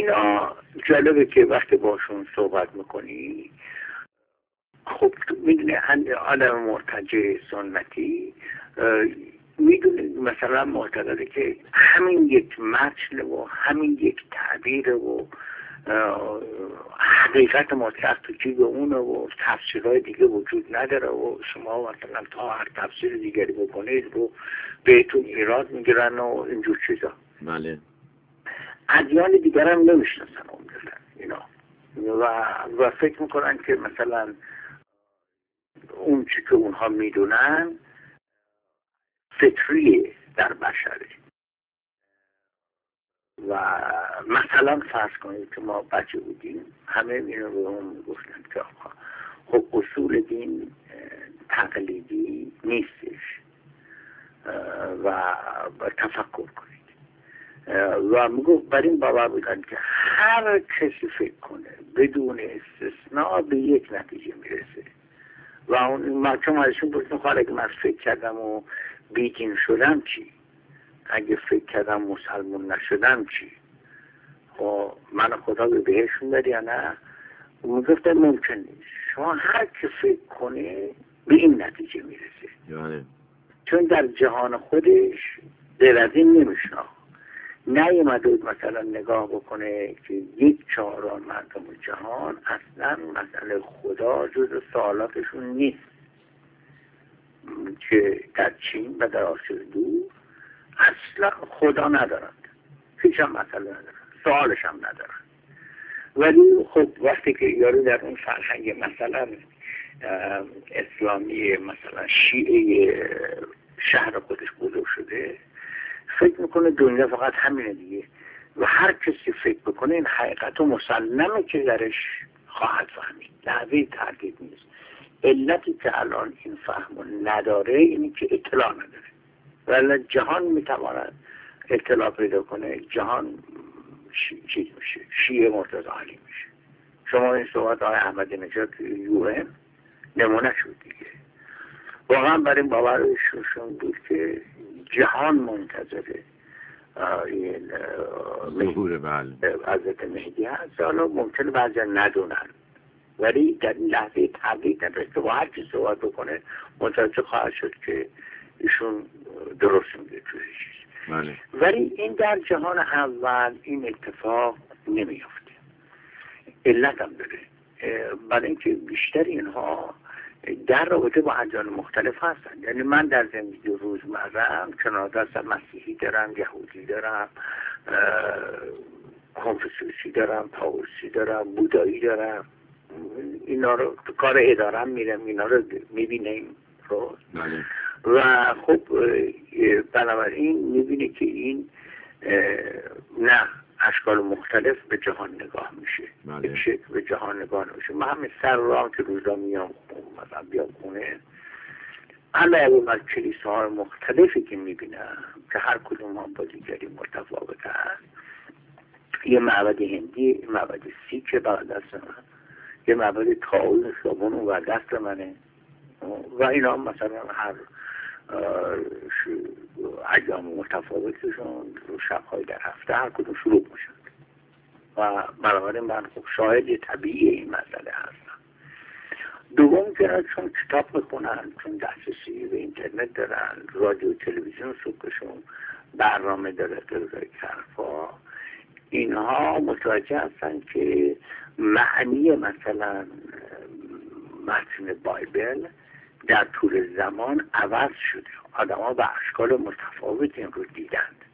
اینا جالبه که وقتی باشون صحبت میکنی، خب میدونه آدم مرتجع سنتی میدونه مثلا معتقده که همین یک متن و همین یک تعبیر و حقیقت مطلق تو جیب اونه و تفسیرهای دیگه وجود نداره و شما مثلا تا هر تفسیر دیگری بکنید رو بهتون ایراد میگیرن و اینجور چیزا. بله. ادیان دیگر هم نمیشناسن اینا و فکر میکنن که مثلا اون چی که اونها میدونن فطریه در بشره. و مثلا فرض کنید که ما بچه بودیم همه اینو به اون میگفتن که خب اصول دین تقلیدی نیستش و تفکر کنید و میگفت بر این باور بودن که هر کسی فکر کنه بدون استثناء به یک نتیجه میرسه و اون چون ازشون بودن خواهد اگه من فکر کردم و بیدین شدم چی؟ اگه فکر کردم مسلمون نشدم چی؟ خب من خدا به بهشون بری یا نه؟ اون گفتن ممکن نیست. شما هر که فکر کنه به این نتیجه میرسه چون در جهان خودش غیر از این نمیشناخت. نیومده بود مثلا نگاه بکنه که 1/4 مردم جهان اصلا مسئله خدا جز سوالاتشون نیست که در چین و در آسیا دور اصلا خدا ندارند، هیچ هم مسئله ندارند، سوالش هم ندارند. ولی خب وقتی که یارو در اون فرهنگ مثلا اسلامی مثلا شیعه شهر خودش بزرگ شده فکر میکنه دنیا فقط همینه دیگه و هر کسی فکر بکنه این حقیقت و مسلمه که درش خواهد فهمید، لحظه تردید نیست. علتی که الان این فهم نداره اینی که اطلاع نداره. ولی جهان میتواند اطلاع پیدا کنه، جهان چیز میشه، شیعه مرتضی علی میشه. شما این صحبت های احمدی نژاد UN نمونه شد دیگه. واقعا برای این باورشون بود که جهان منتظره ظهور حضرت مهدی هست. حالا ممکنه بعضی ندونن ولی در این لحظه تبلیغ نداره که با هر چی صحبت بکنه متوجه خواهد شد که ایشون درست میگه توی چیز. ولی این در جهان اول این اتفاق نمیافته. علت هم داره برای اینکه بیشتر اینها در رابطه با ادیان مختلف هستن. یعنی من در زندگی روزمره‌ام کنار دستم مسیحی دارم، یهودی دارم، کنفوسیوسی دارم، تائوسی دارم، بودایی دارم. اینا رو تو کار ادارم میرم، اینا رو میبینیم رو و خب بنابراین میبینه که این نه اشکال مختلف به جهان نگاه میشه، یک شکل به جهان نگاه میشه. من همین سر راه که روزا میام مثلا بیام خونه علاوه بر کلیساهای مختلفی که میبینم که هر کدوم هم با دیگری متفاوت هست، یه معبد هندی، یه معبد سیک بغل دست من، یه معبد تائوز خیابون و دست منه و اینا مثلا هر ایام متفاوتشون رو شب‌های در هفته هر کدوم شروع میشن و بنابراین من خب شاهد طبیعی این مسئله هستم. دوم که چون کتاب میخونن، چون دسترسی به اینترنت دارن، رادیو و تلویزیون صبحشون برنامه داره غیر حرفا، اینها متوجه هستن که معنی مثلا متن بایبل در طول زمان عوض شده. آدم ها به اشکال متفاوت این رو دیدند.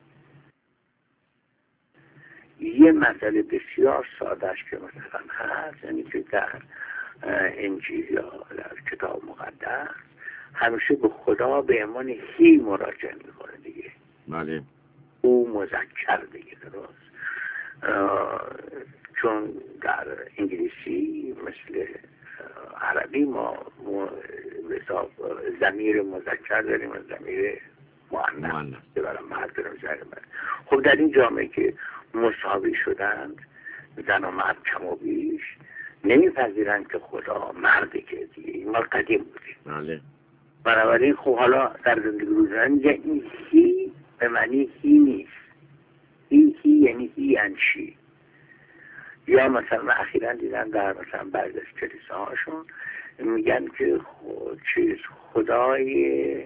یه مسئله بسیار سادهش که مثلا هست یعنی که در انجیل یا در کتاب مقدس همیشه به خدا به عنوان هی مراجعه میکنه دیگه. بله. او مذکر دیگه درست. چون در انگلیسی مثل عربی ما ضمیر مذکر داریم و ضمیر مؤنث که برای مرد داریم ضمیر مرد. خب در این جامعه که مساوی شدند زن و مرد کم و بیش نمیپذیرند که خدا مرده که دیگه این ما قدیم بودیم. بله. بنابراین خب حالا در زندگی روزانه این هی به معنی هی نیست. این هی یعنی هی انشی یا مثلا اخیراً دیدن در مثلا بعضی از کلیساهاشون میگن که خدای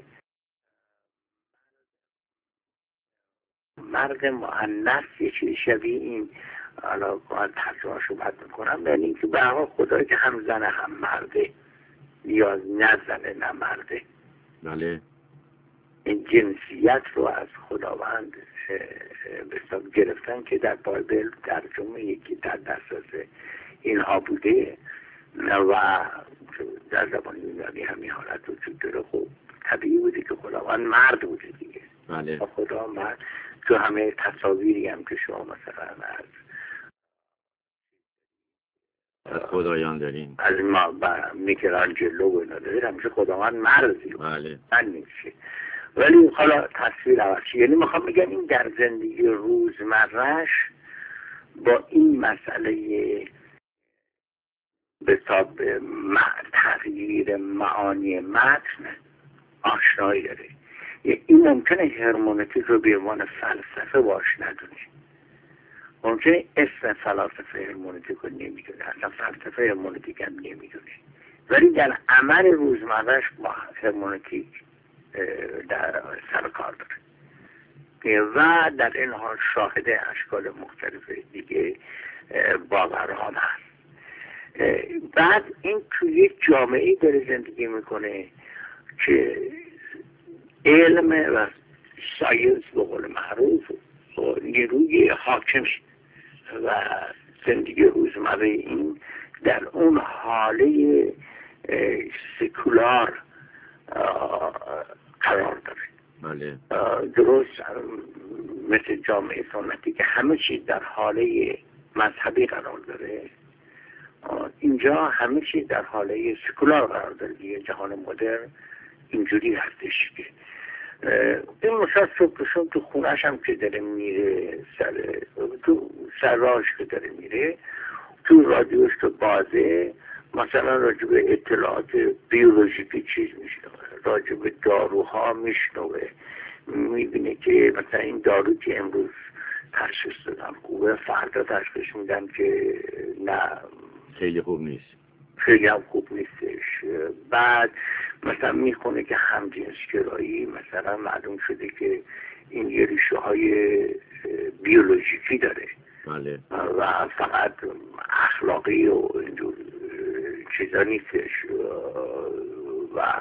مرد مؤنث یه چیزی شبیه این، حالا باید ترجمه‌شو بد میکنم، یعنی اینکه به هر حال خدایی که هم زنه هم مرده، یا نه زنه نه مرده. بله. این جنسیت رو از خداوند به حساب گرفتن که در بایبل ترجمه یکی در دسترس اینها بوده و در زبان یونانی همین حالت وجود داره. خب طبیعی بوده که خداوند مرد بوده دیگه. بله. خدا مرد. تو همه تصاویری هم که شما مثلا از خدایان دارین، از ما میکلانجلو و اینا دارید، همیشه خداوند مردی. بله. من نمیشه. ولی حالا تصویر عوضی، یعنی میخوام بگم این در زندگی روزمرهش با این مسئله به حساب تغییر معانی متن آشنایی داره. این ممکنه هرمونتیک رو به عنوان فلسفه باش ندونه، ممکنه اسم فلسفه هرمونتیک رو نمیدونه، اصلا فلسفه هرمونتیک هم نمیدونه، ولی در عمل روزمرهش با هرمونتیک در سر کار داره و در این حال شاهد اشکال مختلف دیگه باورها هست. بعد این توی یک جامعه داره زندگی میکنه که علم و ساینس به قول معروف و نیروی حاکم و زندگی روزمره این در اون حاله سکولار قرار داره. بله. درست مثل جامعه سنتی که همه چیز در حاله مذهبی قرار داره، اینجا همه چیز در حاله سکولار قرار داره دیگه. جهان مدرن اینجوری هستش که این مثلا صبحشون تو خونش هم که داره میره تو سراش که داره میره، تو رادیوش تو بازه مثلا راجب اطلاعات بیولوژیکی چیز میشنوه، راجب داروها میشنوه، میبینه که مثلا این دارو که امروز تشخیص دادن خوبه، فردا تشخیص میدن که نه خیلی خوب نیست، خیلی هم خوب نیستش. بعد مثلا میخونه که همجنسگرایی مثلا معلوم شده که این یه ریشه های بیولوژیکی داره. بله. و فقط اخلاقی و اینجور چیزا نیستش و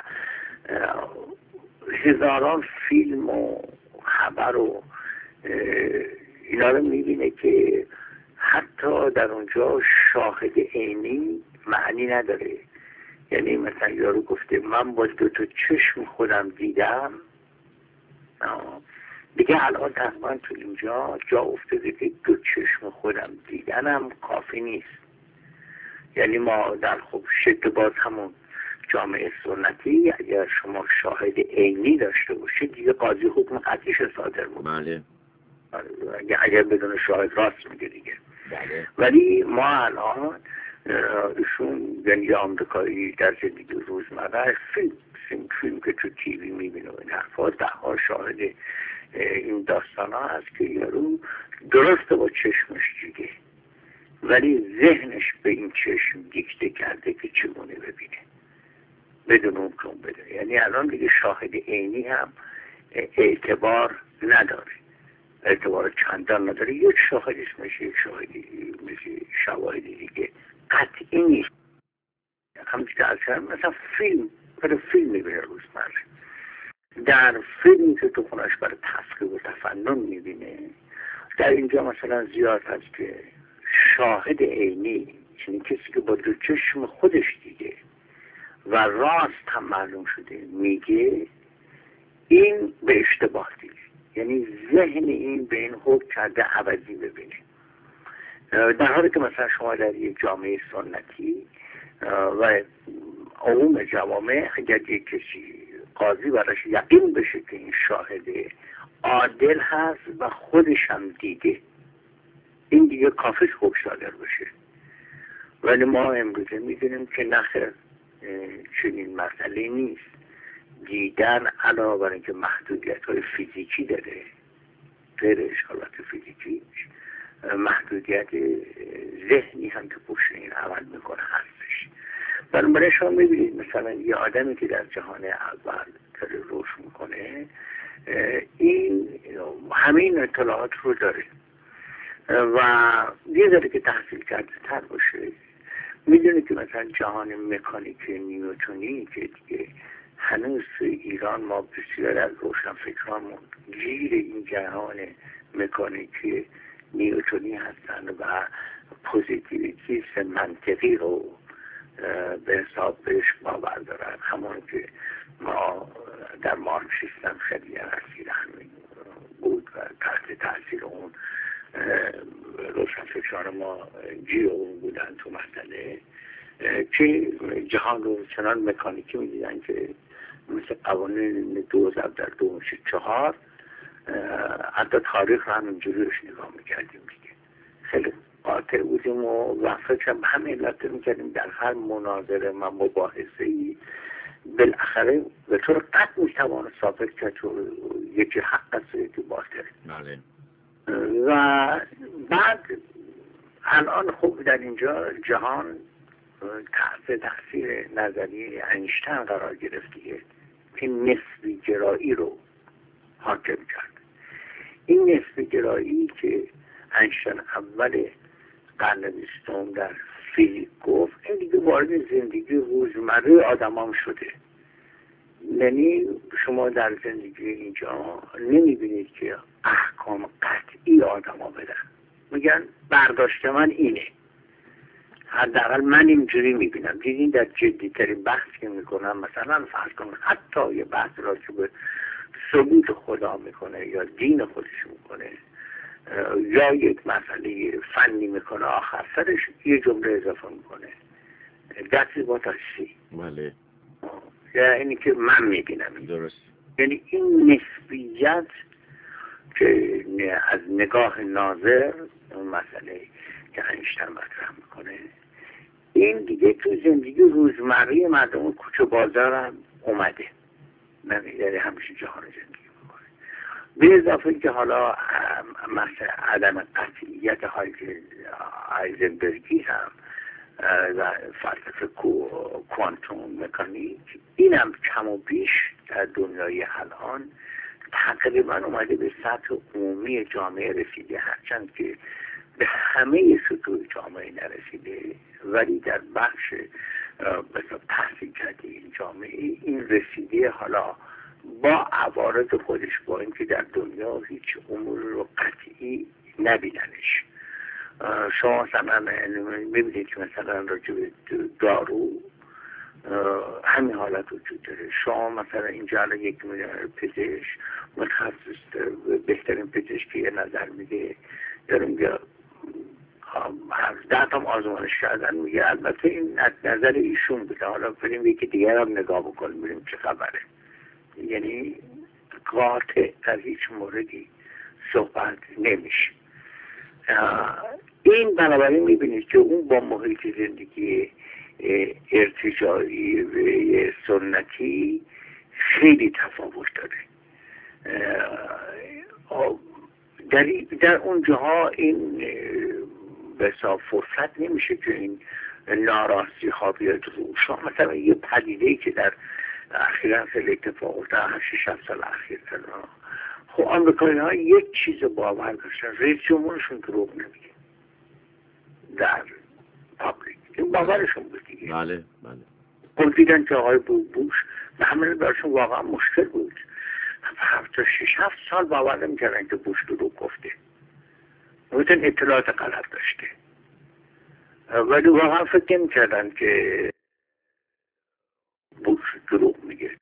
هزاران فیلم و خبر و اینا رو میبینه که حتی در اونجا شاهد عینی معنی نداره. یعنی مثلا یارو گفته من با 2 چشم خودم دیدم، دیگه الان تقریبا تو اینجا جا افتاده که 2 چشم خودم دیدنم کافی نیست. یعنی ما در خب شکل باز همون جامعه سنتی اگر شما شاهد عینی داشته باشید دیگه قاضی حکم قطعیش صادر میکنه. بله. اگر بدون شاهد راست میگه دیگه. بله. ولی ما الان ایشون یعنی آمریکایی در زندگی روزمره فیلم که تو تیوی میبینه و این حرفا ده‌ها شاهد این داستان ها هست که یارو درسته با چشمش دیگه ولی ذهنش به این چشم دیکته کرده که چگونه ببینه بدون اون کن بده. یعنی الان دیگه شاهد عینی هم اعتبار نداره، اعتبار چندان نداره. یک شاهد اسمش یک شاهدی مثل شواهدی دیگه قطعی نیست. همچه که اصلا مثلا فیلم میبینه روزمره، در فیلمی که تو خونش برای تسخیر و تفنن میبینه، در اینجا مثلا زیاد هست که شاهد عینی یعنی کسی که با 2 چشم خودش دیگه و راست هم معلوم شده میگه، این به اشتباه دیگه. یعنی ذهن این به این حکم کرده عوضی ببینه، در حالی که مثلا شما در یک جامعه سنتی و عموم جوامع اگر یک کسی قاضی براش یقین بشه که این شاهد عادل هست و خودش هم دیده، این دیگه کافیش خوب صادر بشه. ولی ما امروزه میدونیم که نخیر چنین مسئله نیست. دیدن علاوه بر اینکه محدودیت های فیزیکی داره، غیر اشکالات فیزیکی محدودیت ذهنی هم که پشت این عمل میکنه هستش. بنابراین شما میبینید مثلا یه آدمی که در جهان اول داره رشد میکنه این همین اطلاعات رو داره و یه ذره که تحصیل کرده تر باشه میدونه که مثلا جهان مکانیک نیوتونی که دیگه هنوز توی ایران ما بسیار از روشنفکرانمون گیر این جهان مکانیکی نیوتونی هستن و پوزیتیویتیست منطقی رو به حساب بهش باور دارن، همون که ما در مارکسیسم هم شدیداً اسیر همین بود و تحت تاثیر اون روشنفکران ما گیر اون بودن تو مسئله که جهان رو چنان مکانیکی میدیدن که مثل قوانین 2 ضرب در 2 میشه 4. حتی تاریخ رو هم اینجوری روش نگاه میکردیم دیگه، خیلی قاطع بودیم و فکر همه علت میکردیم در هر مناظره و مباحثه‌ای بالاخره به طور قطع میتوان ثابت کرد که یکی حق است و یکی باطل. بله. و بعد الان خوب در اینجا جهان تحت تاثیر نظریه اینشتین قرار گرفته که نسبی گرایی رو حاکم کرد. این نسبی گرایی که اینشتین اول قرن 20 در فیزیک گفت، این دیگه وارد زندگی روزمره آدمام شده. یعنی شما در زندگی اینجا نمیبینید که احکام قطعی آدما بدن، میگن برداشت من اینه، حداقل من اینجوری میبینم. دیدین در جدیترین بحث که میکنم، مثلا فرض کنم حتی یه بحث راجع به ثبوت خدا میکنه یا دین خودش میکنه یا یک مسئله فنی میکنه، آخر سرش یه جمله اضافه میکنه That's what I see. بله. یعنی که من میبینم. درست. یعنی این نسبیت که از نگاه ناظر اون مسئله که اینشتین مطرح میکنه، این دیگه تو زندگی روزمره مردم کوچه بازار هم اومده، یعنی همیشه جهان زندگی میکنه. به اضافه که حالا مثل عدم قطعیت هایزنبرگی هم و فلسفه کوانتوم مکانیک، این هم کم و بیش در دنیای الان تقریبا اومده به سطح عمومی جامعه رسیده، هرچند که به همه سطوح جامعه نرسیده، ولی در بخش مثلا تحصیل کرده این جامعه این رسیده. حالا با عوارض خودش، با اینکه در دنیا هیچ امور رو قطعی نبیننش. شما مثلا میبینید که مثلا راجع به دارو همین حالت وجود داره. شما مثلا اینجا الان یک پزشک متخصص بهترین پزشکی نظر میده، داره میگه 10 تا آزمایش کردن، میگه البته این نظر ایشون بوده، حالا بریم یکی دیگر هم نگاه بکنیم ببینیم چه خبره. یعنی قاطع در هیچ موردی صحبت نمیشه. این بنابراین میبینید که اون با محیط زندگی ارتجاعی و سنتی خیلی تفاوت داره. در اون جاها این به حساب فرصت نمیشه که این ناراستی ها بیاد رو. شما مثلا یه پدیده‌ای که در اخیراً خیلی اتفاق افتاد 6-7 سال اخیر، خب آمریکایی ها یک چیز باور داشتن، رئیس جمهورشون دروغ نمیگه در پابلیک، این باورشون بود دیگه. بله بله. خب دیدن که آقای بوش و همه برشون واقعا مشکل بود، تا 6-7 سال باور نمیکردن که بوش دروغ گفته، مثلا اطلاعات غلط داشته، ولی واقعا فکر نمیکردن که بوش دروغ میگه.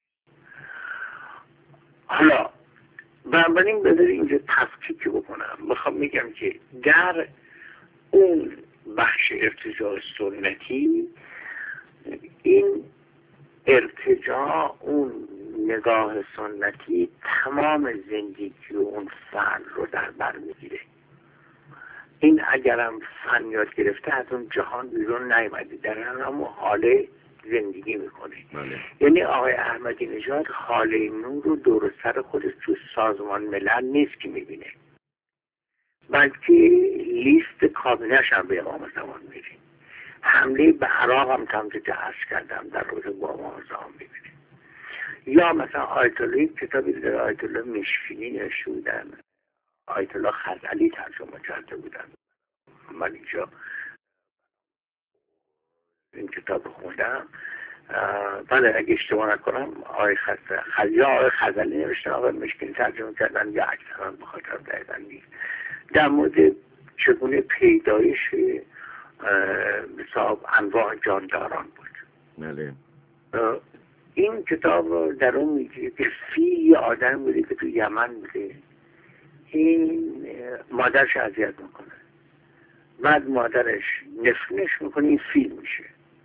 حالا بنابراین بذارید اینجا تفکیک بکنم. میخوام میگم که در اون بخش ارتجاع سنتی، این ارتجاع، اون نگاه سنتی تمام زندگی و اون فن رو در بر میگیره. این اگرم فن یاد گرفته از اون جهان بیرون نیامده، در همون حاله زندگی میکنه. یعنی آقای احمدی نژاد حاله نور رو دور سر خودش تو سازمان ملل نیست که میبینه، بلکه لیست کابینش هم به امام زمان میریم. حمله به عراق هم که عرض کردم در روز با امام زمان میبینیم. یا مثلا آیت الله کتابی در آیت الله مشکینی نوشته بودن، آیت الله خزعلی ترجمه کرده بودن. من اینجا این کتاب خوندم، بله اگه اشتباه نکنم آقای خزعلی نوشتن، آقای مشکینی ترجمه کردن، یا اکثرا به خاطر دقیقا نیست، در مورد چگونه پیدایش حساب انواع جانداران بود. بله. این کتاب در اون میگه که یه آدم بوده که تو یمن بوده، این مادرش اذیت میکنه، بعد مادرش نفرینش میکنه، این فیل میشه.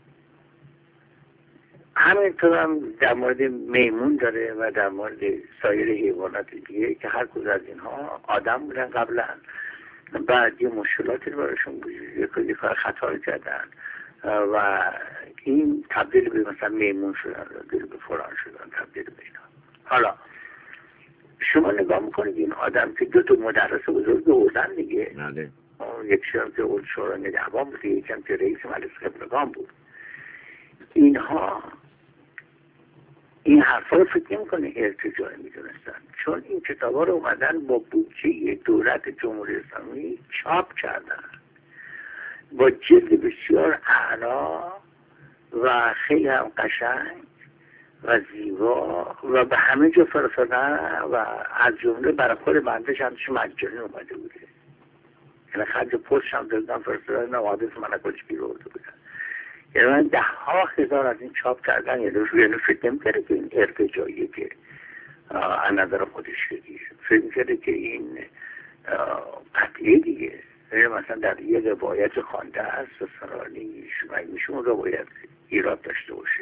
همینطور هم در مورد میمون داره و در مورد سایر حیوانات دیگه که هر کدوم از اینها آدم بودن قبلا، بعد یه مشکلاتی رو براشون یه کار خطا کردن و این تبدیل به مثلا میمون شدن، تبدیل به فلان شدن، تبدیل به اینا. حالا شما نگاه میکنید این آدم که دو تا مدرس بزرگ بودن دیگه، یکی هم که اول شورای نگهبان بود، یکی هم که رئیس مجلس خبرگان بود، اینها این حرفا رو فکر نمی‌کنه ارتجاعی میدونستن، چون این کتابا رو اومدن با بودجه دولت جمهوری اسلامی چاپ کردن با جلد بسیار اعلا و خیلی هم قشنگ و زیبا و به همه جا فرستادن و از جمله برای خود بندش هم مجانی اومده بوده، یعنی خرج پست هم دادن فرستادن، نوادس ملکوچکی رو بوده. یعنی من 10,000 از این چاپ کردن، یعنی فکر نمی‌کرده که این ارتجاعیه که از نظر خودش دیگه، فکر می‌کرده که این قطعه دیگه. مثلا در یه روایت خوانده است و سرانی میشون روایت ایراد داشته باشه.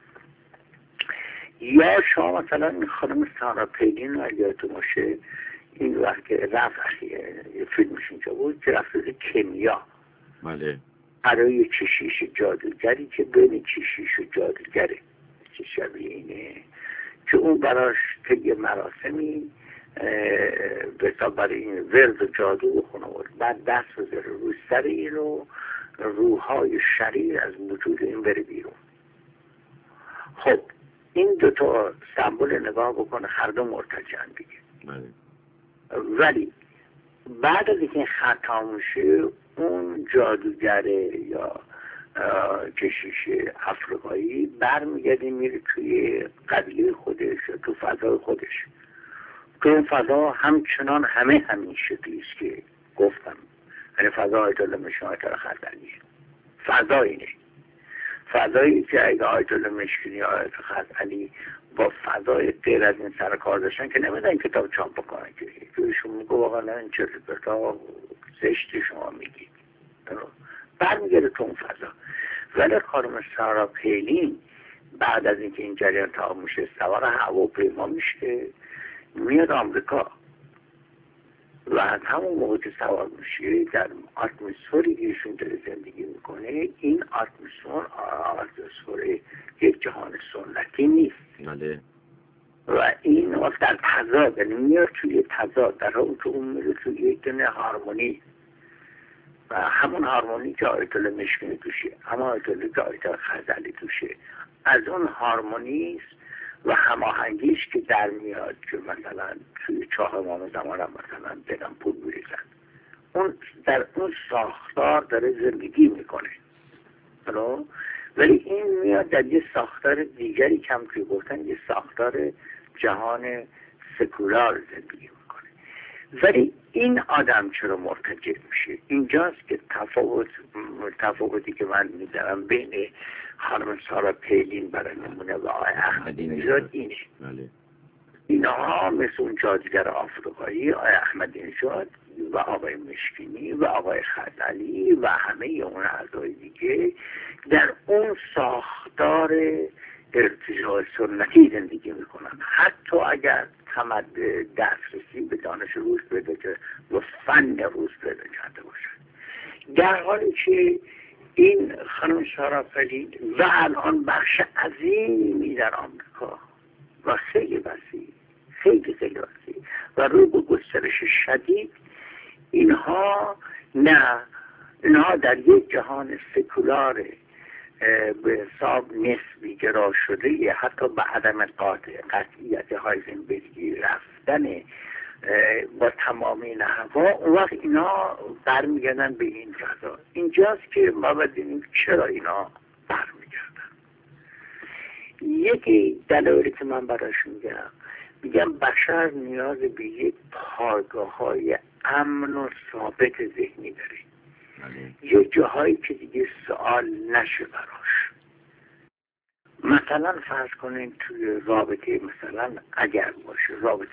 یا شما مثلا خانم سارا پیلین رو اگه یادتون باشه، این وقت که رفت فیلمش اینجا بود که رفت کیمیا، بله، برای کشیش جادوگری که بین کشیش و جادوگره، چه شبیه اینه که اون براش طی مراسمی به حساب برای این ورد و جادو بخونه بود، بعد دست بذاره روی سر این رو روحای شریر از وجود این بره بیرون. خب این دوتا سمبول نگاه بکنه، هر دو مرتجعن دیگه. ولی بعد از اینکه خطا میشه، اون جادوگره یا کشیش افریقایی برمیگرده میره توی قبیله خودش، تو فضای خودش. تو اون فضا همچنان همین شکلیست که گفتم، یعنی فضا آیت الله مشکینی خزعلیه. فضا اینه، فضایی که اگه آیت الله مشکینی یا آیت خزعلی با فضای غیر از این سر کار داشتن که نمیدن کتاب چاپ بکنن، که ایشون میگه واقعا این چه تا زشتی شما میگید، برمیگرده تو اون فضا. ولی خانم سارا پیلین بعد از اینکه این جریان تمام میشه، سوار هواپیما میشه، میاد آمریکا و از همون موقع که سوار میشه در اتمسفری که ایشون داره زندگی میکنه، این اتمسفر یک جهان سنتی نیست. بله. و این در تضاد، یعنی میاد توی تضاد، در حالی که اون میره توی یک دونه هارمونی، و همون هارمونی که آیت الله مشکینی توشه، همون آیت الله که آیت الله خزعلی توشه، از اون هارمونی و هماهنگیش که در میاد که مثلا توی چاه امام زمان هم مثلا بدن پول میریزن، اون در اون ساختار داره زندگی میکنه. ولی این میاد در یه ساختار دیگری کم که گفتن یه ساختار جهان سکولار زندگی میکنه. ولی این آدم چرا مرتجع میشه؟ اینجاست که تفاوتی که من میدارم بین خانم سارا پیلین برای نمونه و آقای احمدی نژاد اینه. اینها مثل اون جادوگر آفریقایی آقای احمدی نژاد و آقای مشکینی و آقای خزعلی و همه اون اعضای دیگه در اون ساختار ارتجاع سنتی زندگی میکنن، حتی اگر دسترسی به دانش روز پیدا کرده و فن روز پیدا کرده باشن، در حالی که این خانم سارا پیلین و الان بخش عظیمی در آمریکا و خیلی وسیع، خیلی وسیع و رو به گسترش شدید اینها نه، اینها در یک جهان سکولار به حساب نسبی گرا شده، حتی به عدم قطعیت هایزنبرگی رفتن با تمام این احوال، اون وقت اینا برمیگردن به این فضا. اینجاست که ما باید ببینیم چرا اینا برمیگردن. یکی دلایلی که من براش میگم بشر نیاز به یک پایگاه‌های امن و ثابت ذهنی داره، یه جاهایی که دیگه سوال نشه براش. مثلا فرض کنین توی رابطه، مثلا اگر باشه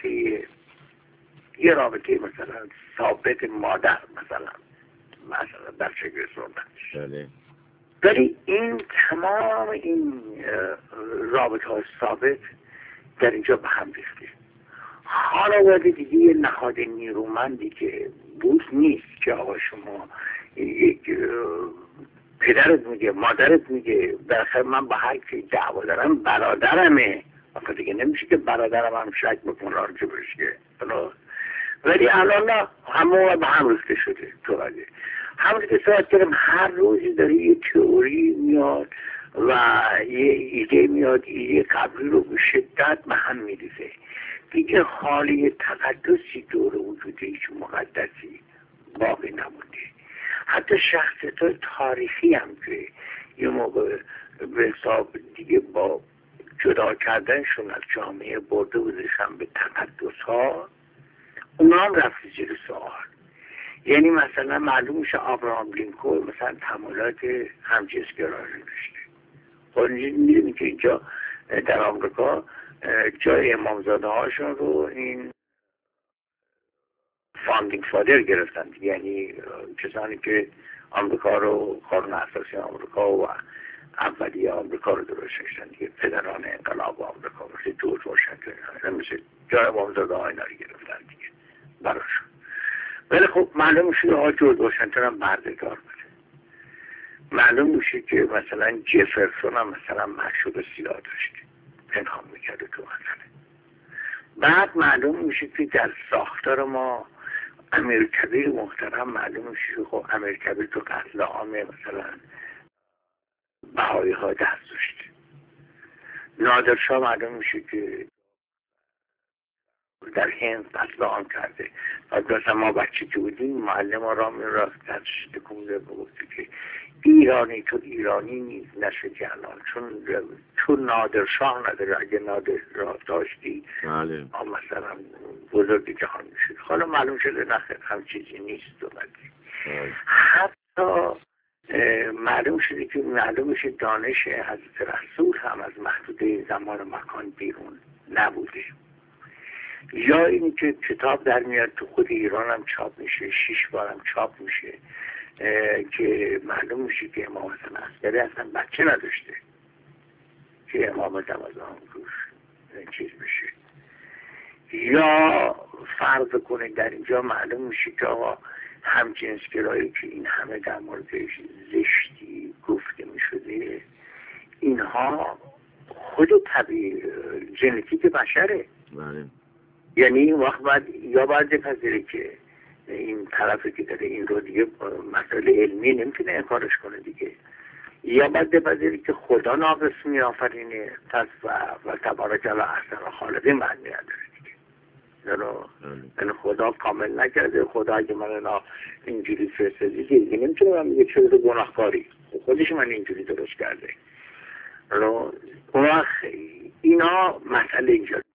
یه رابطه مثلا ثابت مادر مثلا در شکل صحبتش، ولی این تمام این رابطه های ثابت در اینجا به هم ریخته. حالا باید دیگه یه نهاد نیرومندی که بود نیست که آقا شما یک پدرت میگه، مادرت میگه، بالاخره من با هر کی دعوا دارم برادرمه، آخه دیگه نمیشه که برادرم هم شک بکنه راجبش که. ولی الان نه، همه به هم ریخته شده. تو همون که صحبت کردم، هر روزی داره یه تئوری میاد و یه ایده میاد، ایده قبلی رو به شدت به هم میریزه. دیگه حالی تقدسی دور وجود هیچ مقدسی باقی نمونده. حتی شخصیت‌های تاریخی هم که یه موقع به حساب دیگه با جدا کردنشون از جامعه برده بودشن به تقدس‌ها، اونا هم رفت زیر سوال. یعنی مثلا معلوم میشه آبراهام لینکلن مثلا تمایلات همجنسگرایی داشته. خب میدونی که اینجا در آمریکا جای امامزاده هاشون رو این فاندینگ فادر گرفتن، یعنی کسانی که آمریکا رو، قانون اساسی آمریکا و اولیه آمریکا رو درست کردن دیگه، پدران انقلاب آمریکا، مثل جورج واشنگتن، مثل جای امامزاده ها اینا رو گرفتن دیگه براشون. ولی خب معلوم میشه که جورج واشنگتن هم بردهدار بوده. معلوم میشه که مثلا جفرسون هم مثلا مشهور سیاه داشته، پنهان میکرده تو مثلا. بعد معلوم میشه که در ساختار ما امیرکبیر محترم معلوم میشه که خب امیرکبیر تو قتل عام مثلا بهایی ها دست داشته. نادرشاه معلوم میشه که در هند قتل عام کرده. بعد مثلا ما بچه که بودیم معلم ها را میراست دستش تکونده بگفته که ایرانی تو ایرانی نیز نشه جلال، چون نادرشاه نداره، اگه نادرشاه داشتی مثلا بزرگ جهان میشد. حالا معلوم شده نخیر هم چیزی نیست دوباره. حتی معلوم شده که معلوم میشه دانش حضرت رسول هم از محدوده زمان و مکان بیرون نبوده. یا اینی که کتاب در میاد تو خود ایران هم چاپ میشه، 6 بارم چاپ میشه، که معلوم میشه که امام حسن عسکری اصلا بچه نداشته که امامت هم از آن روش چیز بشه. یا فرض کنید در اینجا معلوم میشه که آقا همجنسگرایی که این همه در موردش زشتی گفته میشده، اینها خود طبیعی ژنتیک بشره. یعنی این وقت باید بپذیره که این طرفی که داره این رو دیگه مسئله علمی نمیتونه انکارش کنه دیگه، یا باید بپذیره که خدا ناقص میآفرینه و تبارک الله احسن خالقین معنی نداره دیگه. یعنی خدا کامل نکرده. خدا اگه من اینجوری فرستادی دیگه نمیتونه من میگه چه گناهکاری، خودش من اینجوری درست کرده. اون وقت اینا مسئله اینجا